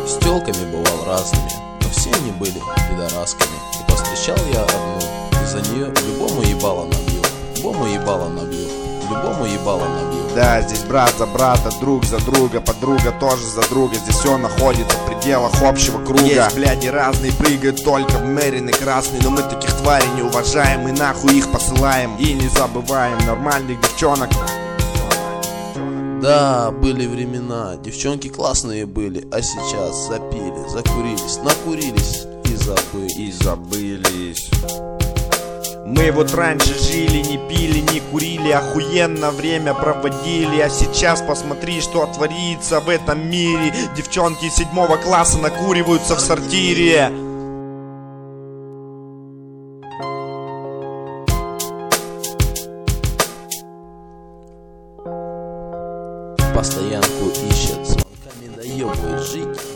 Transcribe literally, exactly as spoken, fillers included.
С тёлками бывал разными, но все они были пидорасками. И повстречал я одну, и за нее любому ебало набью, любому ебало набью, любому ебало набью. Да, здесь брат за брата, друг за друга, подруга тоже за друга. Здесь все находится в пределах общего круга. Есть бляди разные, прыгают только в мерины красный. Но мы таких тварей не уважаем и нахуй их посылаем. И не забываем нормальных девчонок. Да, были времена, девчонки классные были, а сейчас запили, закурились, накурились и забыли. И забылись. Мы вот раньше жили, не пили, не курили, охуенно время проводили. А сейчас посмотри, что творится в этом мире. Девчонки седьмого класса накуриваются в сортире. Постоянку ищет, звонками доебывает жить.